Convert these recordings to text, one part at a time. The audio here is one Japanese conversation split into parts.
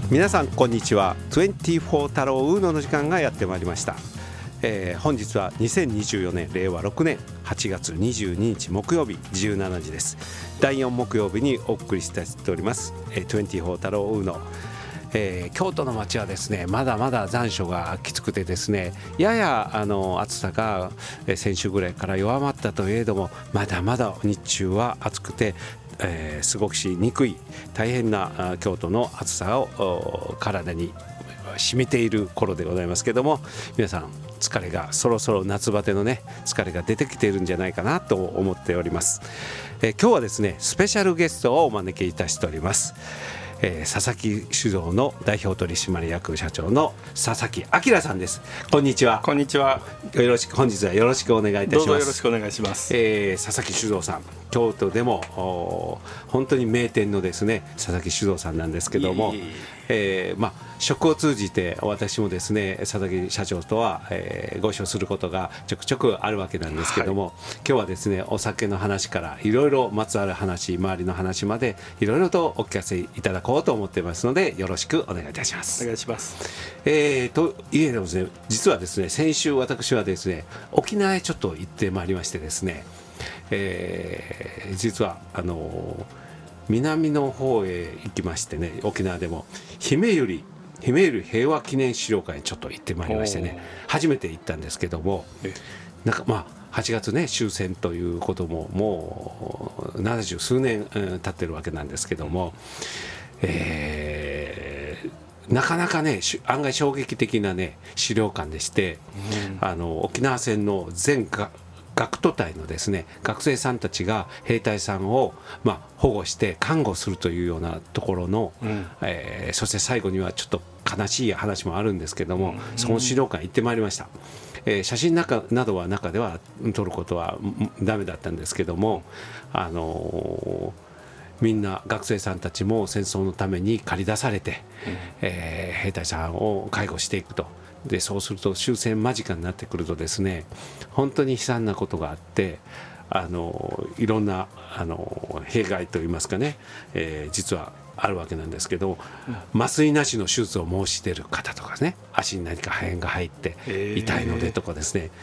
皆さんこんにちは。24太郎ウーノの時間がやってまいりました。本日は2024年令和6年8月22日木曜日17時です。第4木曜日にお送りしております、24太郎ウーノ。京都の街はですね、まだまだ残暑がきつくてですね、やや暑さが先週ぐらいから弱まったといえども、まだまだ日中は暑くて過ごしにくい大変な京都の暑さを体に染みている頃でございますけども、皆さん疲れがそろそろ夏バテのね疲れが出てきているんじゃないかなと思っております。今日はですねスペシャルゲストをお招きいたしております。佐々木酒造の代表取締役社長の佐々木明さんです。こんにちは。 こんにちは。 本日はよろしくお願いいたします。 どうぞよろしくお願いします。 佐々木酒造さん、京都でも本当に名店のですね佐々木酒造さんなんですけども、食を通じて私もですね佐々木社長とは、ご一緒することがちょくちょくあるわけなんですけども、今日はですねお酒の話からいろいろまつわる話、周りの話までいろいろとお聞かせいただこうと思っていますので、よろしくお願いいたします。 お願いします。 といえどもですね、実はですね先週私はですね沖縄へちょっと行ってまいりましてですね、実は南の方へ行きましてね、沖縄でもひめゆり平和記念資料館にちょっと行ってまいりましてね、初めて行ったんですけども、なんか8月ね終戦ということももう70数年、経ってるわけなんですけども、なかなかね案外衝撃的なね資料館でして、沖縄戦の全学徒隊のですね学生さんたちが兵隊さんを保護して看護するというようなところの、そして最後にはちょっと悲しい話もあるんですけども、その資料館行ってまいりました。写真などは中では撮ることはダメだったんですけども、みんな学生さんたちも戦争のために駆り出されて、兵隊さんを介護していくと。でそうすると終戦間近になってくるとですね、本当に悲惨なことがあって、いろんな弊害といいますかね、実はあるわけなんですけど、麻酔なしの手術を申し出る方とかね、足に何か破片が入って痛いのでとかですね、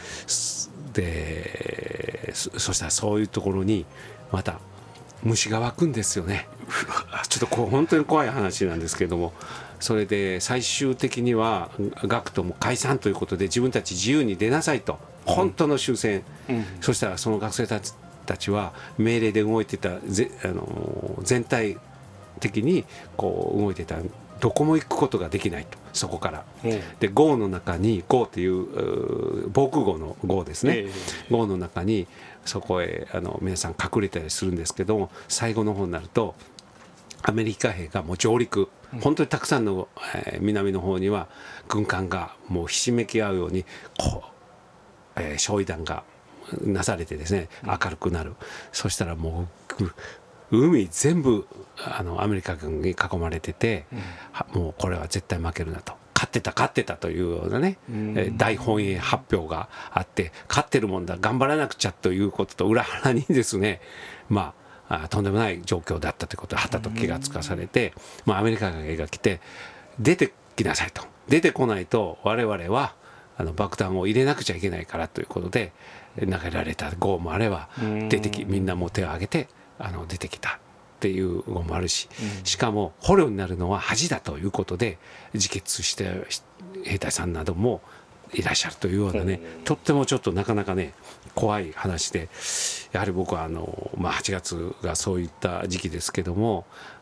でそしたらそういうところにまた虫が湧くんですよね。ちょっと本当に怖い話なんですけども、それで最終的には学徒も解散ということで自分たち自由に出なさいと、本当の終戦、そしたらその学生たちは命令で動いてた全体的にこう動いてた、どこも行くことができないと、そこから、で壕の中に、壕っていう防空壕の壕ですね、壕の中にそこへ皆さん隠れたりするんですけども、最後の方になるとアメリカ兵がもう上陸、本当にたくさんの、南の方には軍艦がもうひしめき合うように焼夷弾がなされてですね明るくなる。そしたらもう海全部アメリカ軍に囲まれてて、もうこれは絶対負けるなと、勝ってたというようなね、大本営発表があって、勝ってるもんだ頑張らなくちゃということと裏腹にですね、とんでもない状況だったということではたと気がつかされて、アメリカ軍が来て出てきなさいと、出てこないと我々は爆弾を入れなくちゃいけないからということで投げられた壕もあれば、みんなも手を挙げて出てきたっていうのもあるし、しかも捕虜になるのは恥だということで自決して兵隊さんなどもいらっしゃるというようなね、とってもちょっとなかなかね怖い話で、やはり僕は8月がそういった時期ですけども、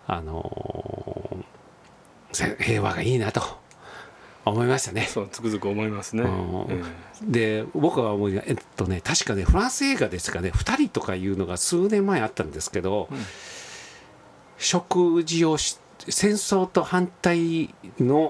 平和がいいなと思いましたね。 そうつくづく思いますね。 で僕は思う確かねフランス映画ですかね、2人とかいうのが数年前あったんですけど、食事を戦争と反対の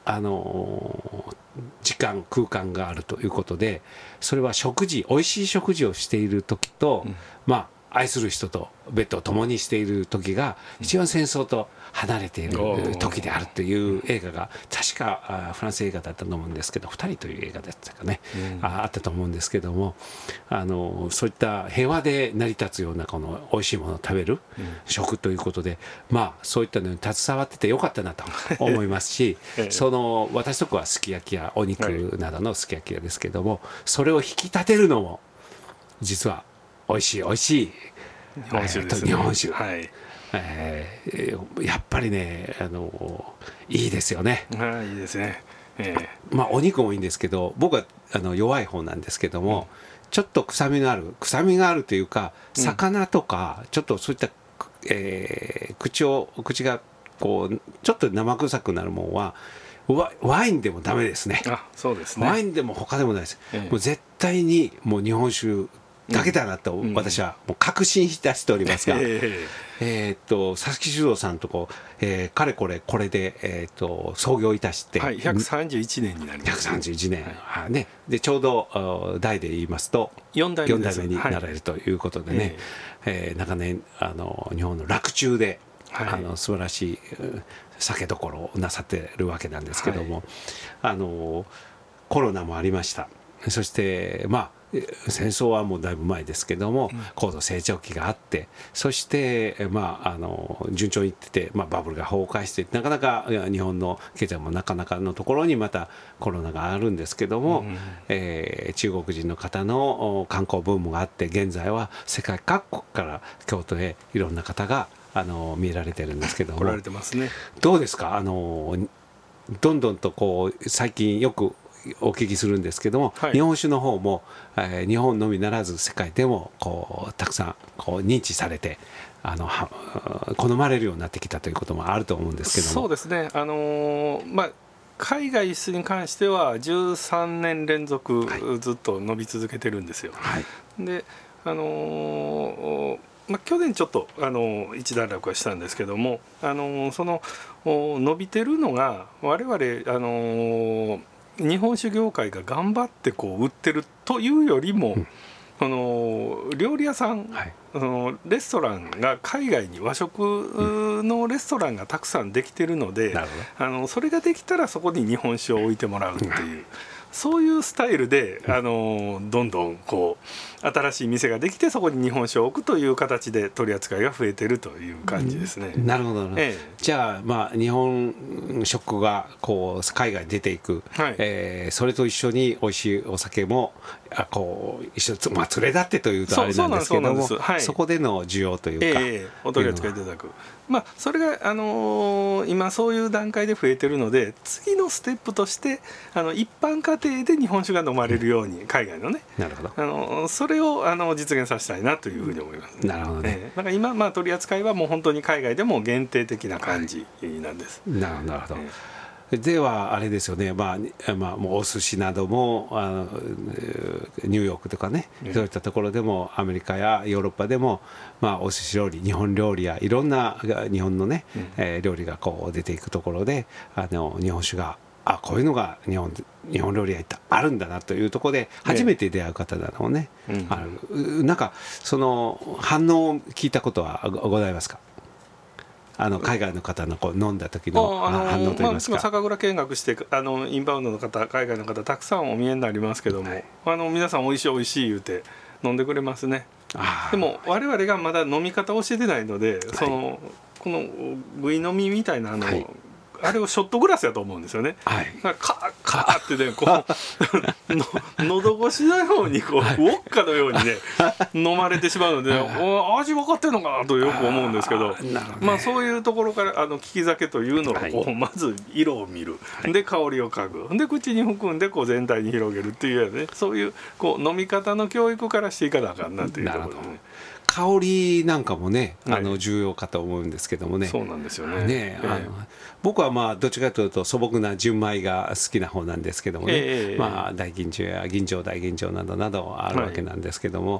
時間空間があるということで、それは美味しい食事をしている時と、 愛する人とベッドを共にしている時が一番戦争と離れている時であるという映画が確かフランス映画だったと思うんですけど、2人という映画だったかね、あったと思うんですけども、そういった平和で成り立つようなこの美味しいものを食べる食ということで、そういったのに携わっててよかったなと思いますし私とこはすき焼きやお肉などのすき焼き屋ですけども、それを引き立てるのも実は美味しい日本酒ですね。日本酒、やっぱりねいいですよね。 いいですね。 お肉もいいんですけど、僕は弱い方なんですけども、ちょっと臭みがあるというか、魚とかちょっとそういった、口がこうちょっと生臭くなるものはワインでもダメですね。 そうですね。 ワインでも他でもないです。もう絶対にもう日本酒だけだなと私はもう確信しておりますが、佐々木酒造さんとかれこれで、創業いたして、 131年になります。 131年、ね、でちょうど代で言いますと4代目になられるということでね、長年日本の洛中で素晴らしい酒どころをなさってるわけなんですけども、コロナもありました。そして戦争はもうだいぶ前ですけども、高度成長期があって、そして順調にいってて、バブルが崩壊して、なかなか日本の経済もなかなかのところにまたコロナがあるんですけども、中国人の方の観光ブームがあって、現在は世界各国から京都へいろんな方が見られてるんですけども、 来られてますね。 どうですか？どんどんと最近よくお聞きするんですけども、日本酒の方も、日本のみならず世界でもたくさん認知されて好まれるようになってきたということもあると思うんですけども。 そうですね。海外輸出に関しては13年連続ずっと伸び続けてるんですよ。で去年ちょっと一段落はしたんですけども、その伸びてるのが我々日本酒業界が頑張って売ってるというよりも、料理屋さん、レストランが海外に和食のレストランがたくさんできてるので、それができたらそこに日本酒を置いてもらうっていう。そういうスタイルでどんどん新しい店ができて、そこに日本酒を置くという形で取り扱いが増えてるという感じですね。 なるほど、じゃあ、日本食が海外に出ていく、それと一緒に美味しいお酒も一緒に、連れ立ってというとあれなんですけども、そこでの需要というか、 お取り扱いいただく。それが、今そういう段階で増えてるので、次のステップとして一般家庭で日本酒が飲まれるように、海外のね、 なるほど、 それを実現させたいなというふうに思います。 なるほどね。 だから今、取り扱いはもう本当に海外でも限定的な感じなんです。 なるほど。ではあれですよね、もうお寿司などもニューヨークとかね、そういったところでもアメリカやヨーロッパでも、お寿司料理、日本料理やいろんな日本のね、料理が出ていくところで日本酒がこういうのが日本料理屋ってあるんだなというところで初めて出会う方なのね、なんかその反応を聞いたことはございますか？海外の方の飲んだ時の反応といいますか。 酒蔵見学してインバウンドの方、海外の方たくさんお見えになりますけども、皆さんおいしいおいしい言うて飲んでくれますね。でも我々がまだ飲み方を教えてないので、このぐい飲みみたいなあれをショットグラスやと思うんですよね。カーカーってね、喉越しのようにウォッカのようにね飲まれてしまうので、味分かってるのかなとよく思うんですけど、そういうところから利き酒というのをまず色を見る、で香りを嗅ぐ、で口に含んで全体に広げるっていうね、そういう飲み方の教育からしていかなあかんなというところでね。 香りなんかもね、重要かと思うんですけどもね。 そうなんですよね。 僕はどっちかというと素朴な純米が好きな方なんですけどもね、大吟醸や大吟醸などなどあるわけなんですけども、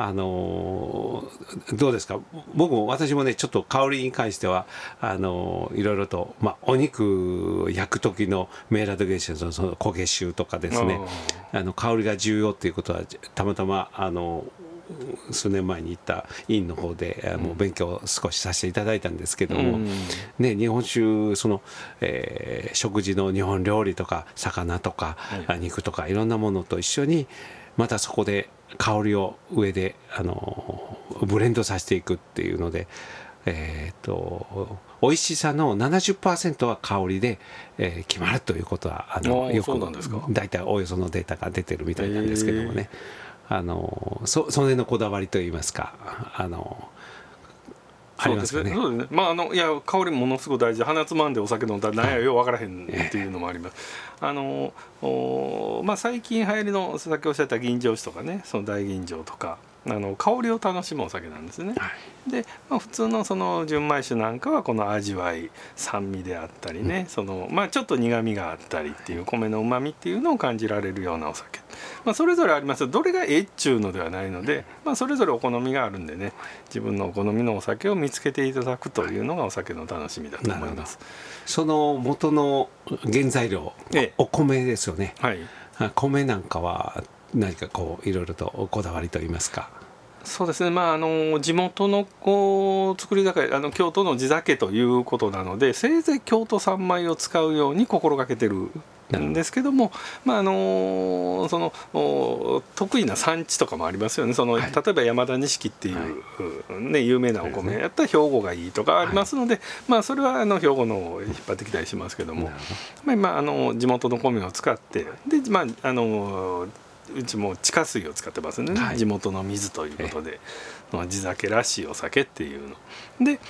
どうですか？私もねちょっと香りに関してはいろいろと、お肉を焼く時のメーラードゲーションのその焦げ臭とかですね、香りが重要っていうことはたまたま数年前に行った院の方でもう勉強を少しさせていただいたんですけども、ね、日本酒食事の日本料理とか魚とか肉とかいろんなものと一緒にまたそこで香りを上でブレンドさせていくっていうので、美味しさの 70% は香りで、決まるということはよく大体およそのデータが出てるみたいなんですけどもね、その辺のこだわりといいますかありますかね。 そうですね。まあいや香りものすごい大事。鼻つまんでお酒飲んだら何やよう分からへんっていうのもあります。まあ最近流行りのさっきおっしゃった吟醸酒とかね、その大吟醸とか香りを楽しむお酒なんですね。はい、で、普通のその純米酒なんかはこの味わい、酸味であったりね、ちょっと苦みがあったりっていう米の旨味っていうのを感じられるようなお酒、それぞれあります。どれがえっちゅうのではないので、それぞれお好みがあるんでね、自分のお好みのお酒を見つけていただくというのがお酒の楽しみだと思います。 その元の原材料、お米ですよね。はい、米なんかは何かいろいろとこだわりといいますか。 そうですね、地元の作り酒、京都の地酒ということなので、せいぜい京都産米を使うように心がけてるんですけども、その得意な産地とかもありますよね。例えば山田錦っていう、有名なお米やったら兵庫がいいとかありますので、それは兵庫の方を引っ張ってきたりしますけども、地元の米を使ってで、うちも地下水を使ってますね、地元の水ということで、地酒らしいお酒っていうので、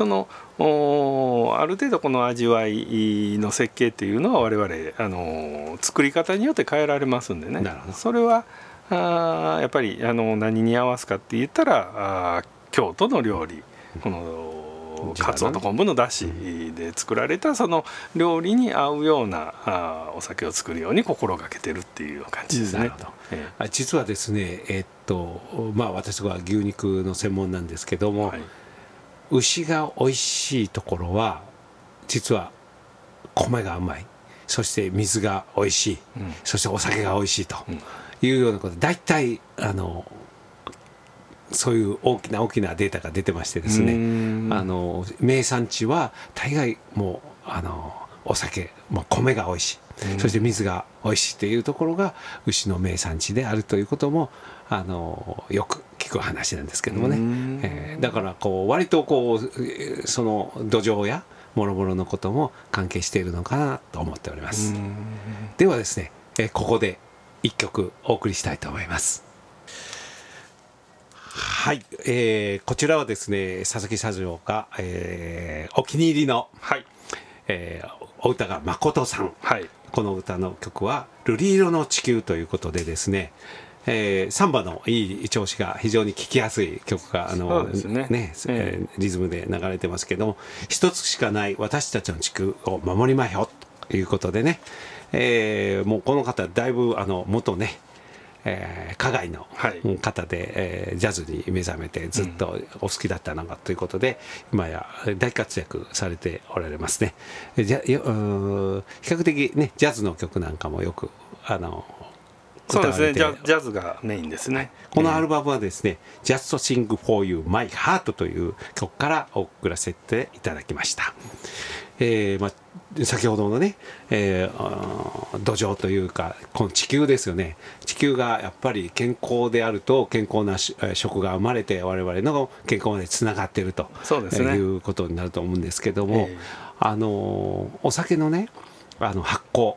ある程度この味わいの設計っていうのは我々作り方によって変えられますんでね。それはやっぱり何に合わすかって言ったら京都の料理、このかつおと昆布のだしで作られたその料理に合うようなお酒を作るように心がけてるっていう感じですね。 実はですね、私は牛肉の専門なんですけども、牛が美味しいところは実は米がうまい、そして水が美味しい、そしてお酒が美味しいというようなことで、大体そういう大きなデータが出てましてですね、名産地は大概もうお酒、米が美味しい、そして水が美味しいというところが牛の名産地であるということもよく聞く話なんですけどもね、だから割とその土壌や諸々のことも関係しているのかなと思っております。ではですね、ここで一曲お送りしたいと思います。はい、こちらはですね、佐々木佐丈が、お気に入りの、お歌が誠さん、この歌の曲は瑠璃色の地球ということでですね、サンバのいい調子が非常に聴きやすい曲がリズムで流れてますけども、一つしかない私たちの地球を守りましょうということでね、もうこの方だいぶ元ね花街の方で、ジャズに目覚めてずっとお好きだったのかということで、今や大活躍されておられますね。比較的ねジャズの曲なんかもよくそうですね、ジャズがメインですね。 このアルバムはですね、Just Sing for You My Heart という曲から送らせていただきました。先ほどのね、土壌というかこの地球ですよね。地球がやっぱり健康であると健康な食が生まれて我々の健康までつながっているということになると思うんですけども、お酒のね発酵、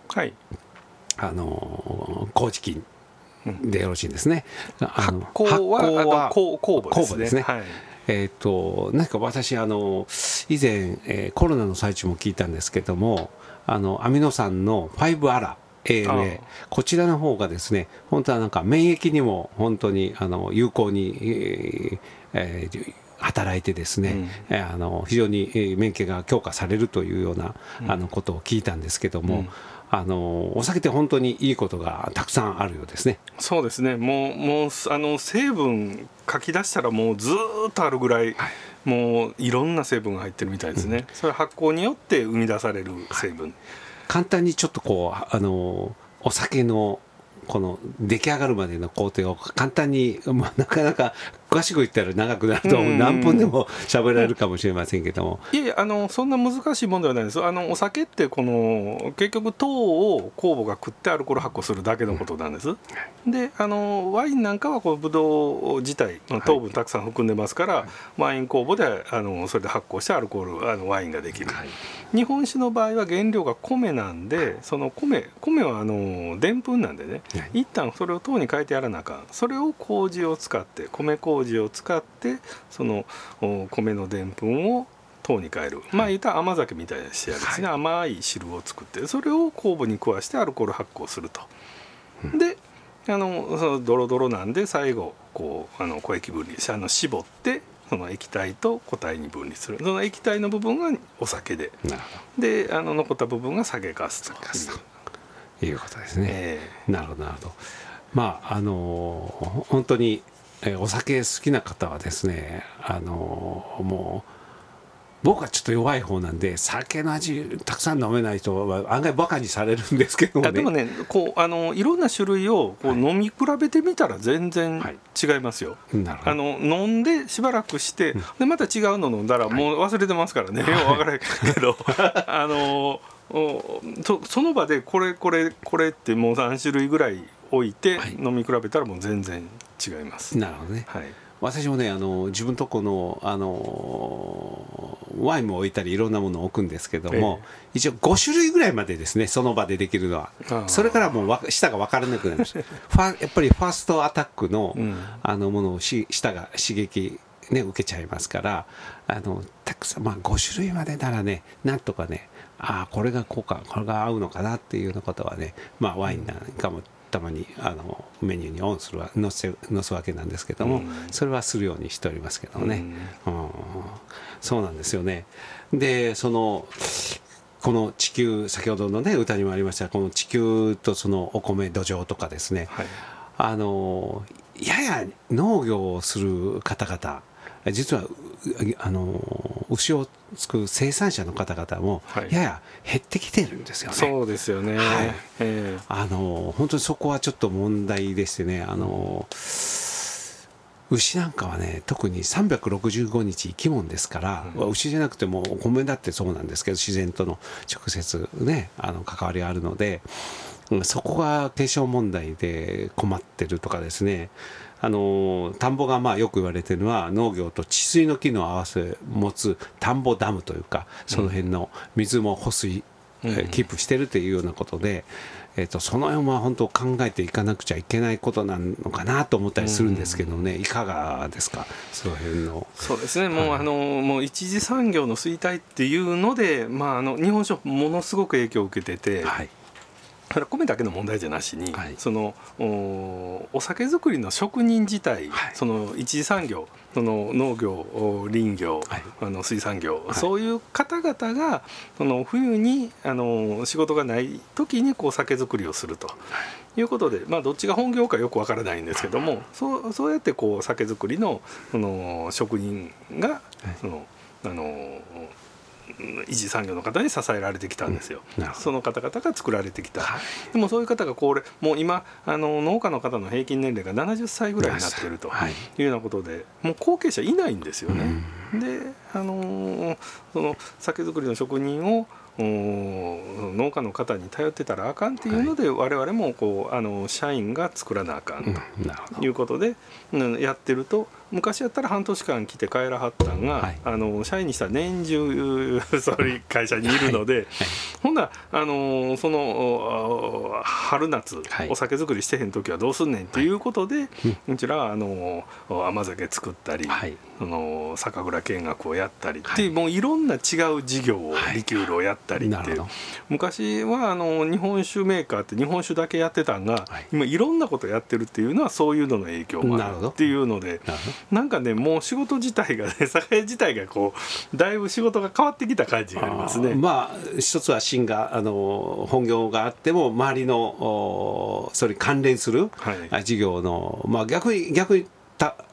麹菌でよろしいんですね。 発酵は酵母ですね。 何か私以前、コロナの最中も聞いたんですけども、アミノ酸の5アラ ALA、 こちらの方がですね、本当はなんか免疫にも本当に有効に、働いてですね、非常に免疫が強化されるというようなことを聞いたんですけども、お酒って本当にいいことがたくさんあるようですね。 そうですね、もう成分書き出したらもうずっとあるぐらい、もういろんな成分が入ってるみたいですね。それ発酵によって生み出される成分、 簡単にちょっとお酒のこの出来上がるまでの工程を簡単に、なかなか詳しく言ったら長くなると何分でも喋られるかもしれませんけども、 いやいやそんな難しいものではないです。お酒って結局糖を酵母が食ってアルコール発酵するだけのことなんです。でワインなんかはブドウ自体糖分たくさん含んでますから、ワイン酵母でそれで発酵してアルコールワインができる。日本酒の場合は原料が米なんで、その米はでんぷんなんでね、一旦それを糖に変えてやらなあかん。それを麹を使って米麹を使ってその米のでんぷんを糖に変える、まあ言ったら甘酒みたいな仕上げですね、甘い汁を作ってそれを酵母に食わしてアルコール発酵すると。でそのドロドロなんで最後小液分離絞ってその液体と固体に分離する。その液体の部分がお酒で、で残った部分が酒粕ということですね。なるほどなるほど。まあ本当にお酒好きな方はですね、もう僕はちょっと弱い方なんで酒の味たくさん飲めない人は案外バカにされるんですけどもね。 でもねいろんな種類を飲み比べてみたら全然違いますよ。飲んでしばらくしてでまた違うの飲んだらもう忘れてますからね、よう分からないけどその場でこれってもう3種類ぐらい置いて飲み比べたらもう全然違います。 なるほどね。私もね自分とこのワインも置いたりいろんなものを置くんですけども、一応5種類ぐらいまでですね、その場でできるのは。それからもう舌が分からなくなりましたやっぱりファーストアタックの、ものを舌が刺激ね、受けちゃいますからたくさん、5種類までならねなんとかね、これがこうかこれが合うのかなっていうようなことはね、ワインなんかもたまにメニューにオンする載すわけなんですけども、それはするようにしておりますけどね、そうなんですよね。でこの地球、先ほどのね歌にもありましたこの地球とそのお米土壌とかですね、やや農業をする方々実は牛を作る生産者の方々もやや減ってきてるんですよね。 そうですよね。 本当にそこはちょっと問題でしてね、牛なんかはね特に365日生き物ですから、牛じゃなくてもお米だってそうなんですけど自然との直接ね関わりがあるので、そこが継承問題で困ってるとかですね、田んぼがよく言われているのは農業と治水の機能を合わせ持つ田んぼダムというか、その辺の水も保水、キープしてるというようなことで、その辺は本当考えていかなくちゃいけないことなのかなと思ったりするんですけどね、いかがですかその辺の。 そうですね、もう一次産業の衰退っていうので、日本酒ものすごく影響を受けてて、米だけの問題じゃなしに、そのお酒造りの職人自体、その一次産業、その農業林業、水産業、そういう方々がその冬に仕事がない時に酒造りをするということで、どっちが本業かよくわからないんですけども、そうやって酒造りの職人が一次産業の方に支えられてきたんですよ。その方々が作られてきた。でもそういう方がもう今農家の方の平均年齢が70歳ぐらいになっているというようなことで、もう後継者いないんですよね。でその酒造りの職人を農家の方に頼ってたらあかんっていうので、我々も社員が作らなあかんということでやってると、昔やったら半年間来て帰らはったんが、社員にしたら年中そういう会社にいるので、ほんならその春夏お酒造りしてへん時はどうすんねんということで、うちらは甘酒作ったり、酒蔵見学をやったりっていう、もういろんな違う事業をリキュールをやったりっていう、昔は日本酒メーカーって日本酒だけやってたんが、今いろんなことやってるっていうのはそういうのの影響もあるっていうので、なんかねもう仕事自体がね酒屋自体がだいぶ仕事が変わってきた感じがありますね。 一つは芯が本業があっても周りのそれに関連する事業の、逆に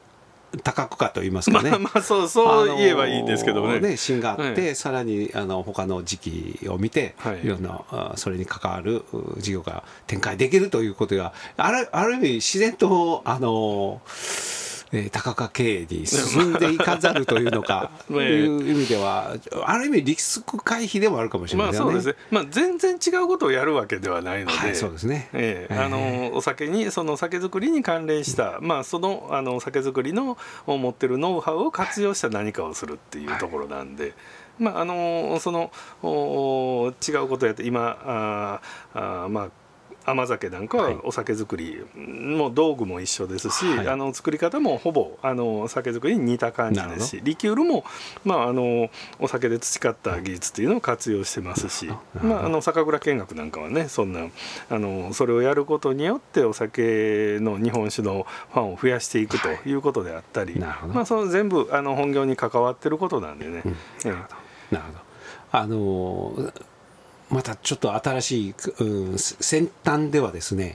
多角化と言いますかね、 そう言えばいいんですけどね、 芯があって、さらに他の時期を見て、いろんなそれに関わる事業が展開できるということがある意味自然と多角化経営に進んでいかざるというのかいう意味ではある意味リスク回避でもあるかもしれないですね。 そうですね、全然違うことをやるわけではないので、 そうですね、 お酒にその酒造りに関連した、その酒造りの持ってるノウハウを活用した何かをするっていうところなんで、その違うことをやって今甘酒なんかはお酒造りも道具も一緒ですし、作り方もほぼ酒造りに似た感じですし、リキュールも、お酒で培った技術っていうのを活用してますし、酒蔵見学なんかはねそれをやることによってお酒の日本酒のファンを増やしていくということであったり、その全部本業に関わってることなんでね。 なるほど。またちょっと新しい、先端ではですね、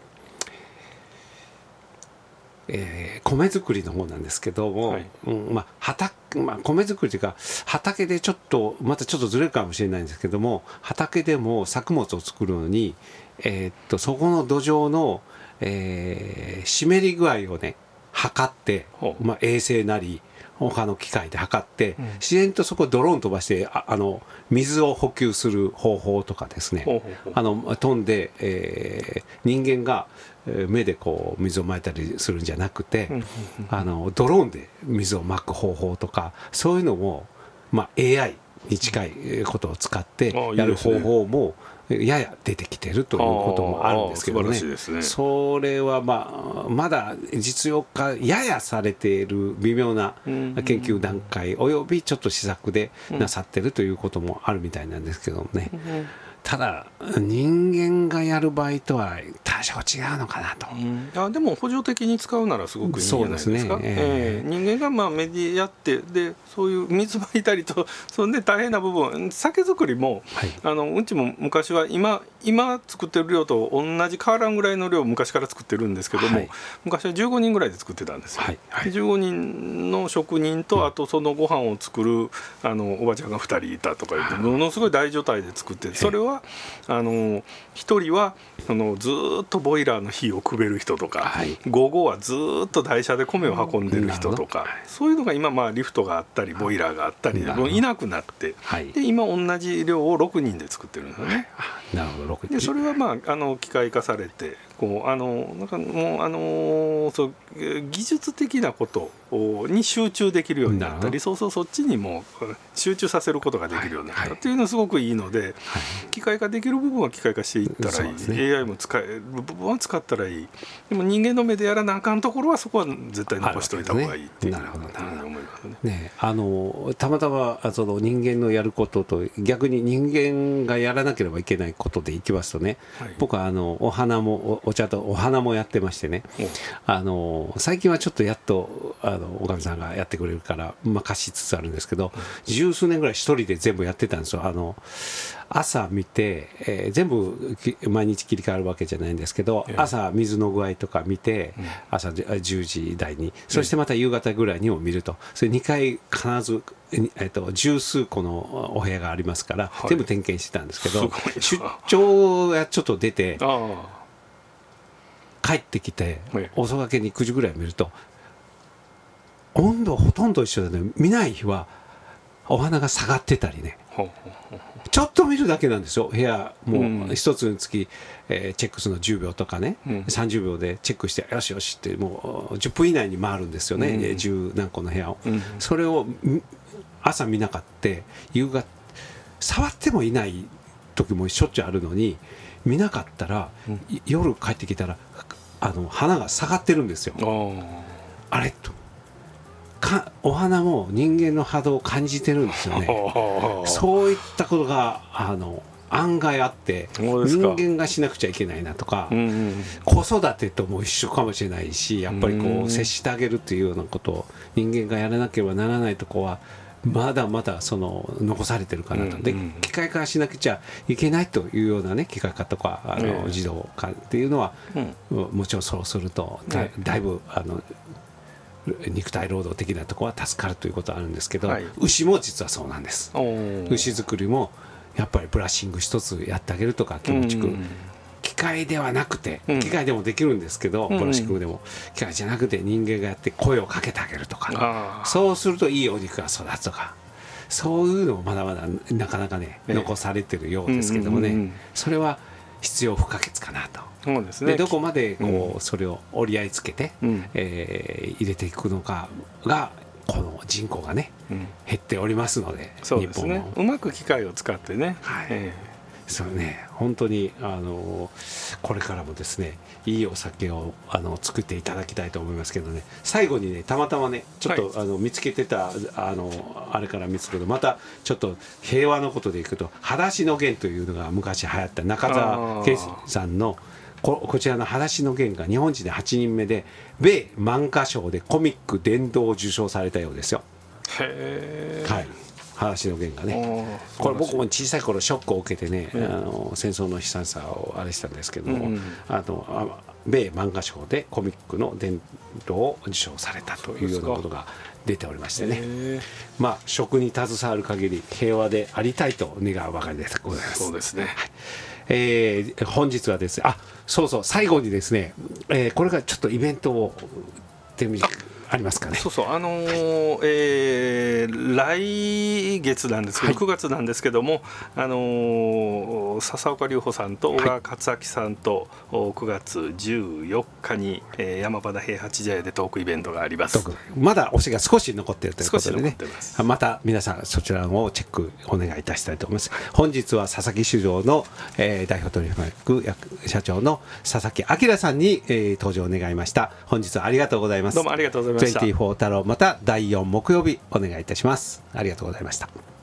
米作りの方なんですけども、米作りというか畑でまたちょっとずれるかもしれないんですけども、畑でも作物を作るのに、そこの土壌の、湿り具合をね測って、衛星なり他の機械で測って、自然とそこをドローン飛ばして水を補給する方法とかですね、飛んで、人間が目でこう水をまいたりするんじゃなくて、ドローンで水をまく方法とか、そういうのも、AI に近いことを使ってやる方法もやや出てきているということもあるんですけどね。それはまだ実用化ややされている微妙な研究段階およびちょっと試作でなさっているということもあるみたいなんですけどもね。ただ人間がやる場合とは多少違うのかなと。 でも補助的に使うならすごくいいんじゃないですか。人間がメディアやってでそういう水まいたりとそんで大変な部分、酒造りも、うちも昔は今作ってる量と同じ変わらんぐらいの量を昔から作ってるんですけども、昔は15人ぐらいで作ってたんですよ。15人の職人とあとそのご飯を作るおばちゃんが2人いたとか言ってものすごい大所帯で作って、それは1人はずっとボイラーの火をくべる人とか、午後はずっと台車で米を運んでる人とか、そういうのが今リフトがあったりボイラーがあったりでもういなくなって、で今同じ量を6人で作ってるんですよね。 なるほど。6人でそれは機械化されてなんかもうそう技術的なことに集中できるようになったり、そっちにも集中させることができるようになったっていうのはすごくいいので、機械化できる部分は機械化していったらいい、AI も使える部分は使ったらいい。でも人間の目でやらなあかんところはそこは絶対残しておいた方がいいっていうふうに思いますね。 たまたまその人間のやることと逆に人間がやらなければいけないことでいきますとね、僕はお花もお茶とお花もやってましてね、最近はちょっとやっとおかみさんがやってくれるから任しつつあるんですけど、十数年ぐらい一人で全部やってたんですよ。朝見て、全部毎日切り替わるわけじゃないんですけど、朝水の具合とか見て、朝10時台に、そしてまた夕方ぐらいにも見ると、それ2回必ず、十数個のお部屋がありますから、全部点検してたんですけど、出張がちょっと出て帰ってきて遅がけに9時ぐらい見ると温度ほとんど一緒でね、見ない日はお花が下がってたりね、ちょっと見るだけなんですよ。部屋もう一つにつき、チェックするの10秒とかね、30秒でチェックしてよしよしってもう10分以内に回るんですよね、10何個の部屋を、それを朝見なかった夕方触ってもいない時もしょっちゅうあるのに見なかったら、夜帰ってきたら花が下がってるんですよ。あれとお花も人間の波動を感じてるんですよね。そういったことが案外あって、人間がしなくちゃいけないなとか、子育てとも一緒かもしれないし、やっぱり接してあげるっていうようなことを人間がやらなければならないところはまだまだ残されてるかなと。で機械化しなくちゃいけないというようなね、機械化とか自動化っていうのは、もちろんそうするとだいぶ肉体労働的なところは助かるということはあるんですけど、 はい、 牛も実はそうなんです。牛作りもやっぱりブラッシング一つやってあげるとか気持ちく、機械ではなくて、機械でもできるんですけど、ブラッシングでも機械じゃなくて人間がやって声をかけてあげるとか、そうするといいお肉が育つとか、そういうのもまだまだなかなかね、残されてるようですけどもね、それは必要不可欠かなと。 そうですね、 でどこまでこう、それを折り合いつけて、入れていくのかがこの人口がね、減っておりますので、 そうですね、うまく機械を使ってね、 それね、本当にこれからもですね、いいお酒を作っていただきたいと思いますけどね。最後にね、たまたまねちょっと、見つけてたあれから見つけると、またちょっと平和のことでいくと、裸足の弦というのが昔流行った中澤圭さんのこちらの裸足の弦が日本人で8人目で米漫画賞でコミック殿堂を受賞されたようですよ。 へー、 はい、裸足の弦がね、これ僕も小さい頃ショックを受けてね、戦争の悲惨さをあれしたんですけども、米漫画賞でコミックの殿堂を受賞されたというようなことが出ておりましてね、まあ食に携わる限り平和でありたいと願うばかりでございます。 そうですね、 本日はですね、そうそう、最後にですね、これからちょっとイベントをありますかね。 そうそう、来月なんですけど、9月なんですけども、笹岡隆穂さんと小川勝明さんと9月14日に、山端平八茶屋でトークイベントがあります。 まだ推しが少し残っているということでね、また皆さんそちらをチェックお願いいたしたいと思います。本日は佐々木酒造の、代表取締役社長の佐々木明さんに、登場願いました。本日はありがとうございます。 どうもありがとうございました。 24太郎、また第4木曜日お願いいたします。ありがとうございました。